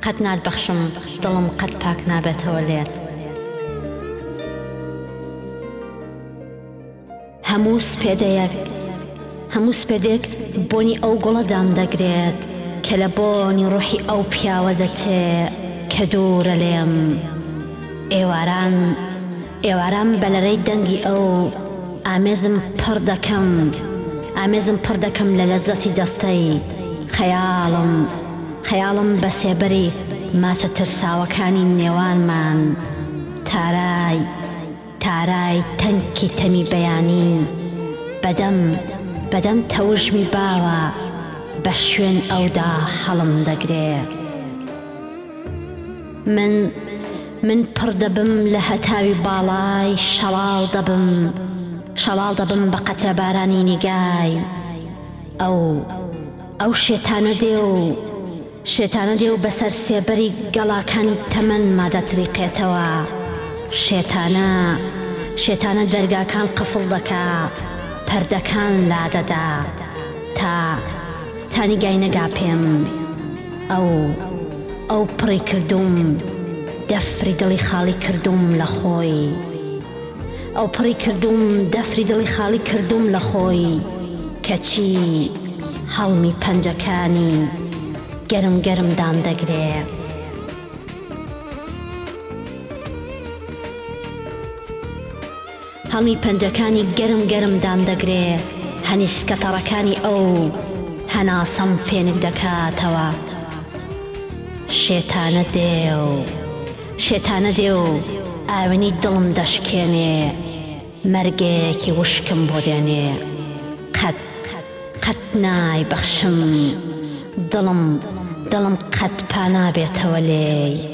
قەت ناتبەخشم دڵم قەت پاک نابێتەوە لێت. هەموو سپێدێک بۆنی ئەو گوڵەدام دەگرێت کە لە بۆنی ڕوحی ئەو پیاوە دەچێ کە دوورە لێم. ئێواران بەلەرەی دەنگی ئەو ئامێزم پڕ دەکەم لە لەزەتی دەستەی خەیاڵم بە سێبەری ماچە ترساوەکانی نێوانمان. تارای تەنکی تەمی بەیانی بەدەم تەوژمی باوە بە شوێن ئەودا هەڵم دەگرێ. من پڕ دەبم لە هەتاوی باڵای شەڵاڵ دەبم بە قەترە بارانی نیگای. ئەو شێتانە دێ و بەسەر سێبەری گەڵاکانی تەمەن مادەتریقێتەوە. شێتانە دەرگاکان قفڵ دەکا، پەردەکان لادەدا تا نیگای نەگا پێم. ئەو پڕی کردوم دەفری دڵی خاڵی کردوم لە خۆی. دەفری دڵی خاڵی کردوم لە خۆی کەچی هەڵمی پەنجەکانی گەرم دام دەگرێ. هەڵمی پەنجەکانی گەرم دام دەگرێ. هەنیسکەتەڕەکانی ئەو هەناسەم فێنک دەکاتەوە. شێتانە دێ و ئاوێنی دڵم دەشکێنێ، مەرگێکی وشکم بۆ دێنێ. قەت نایبەخشم دڵم قەت پا نابێتەوە لێی.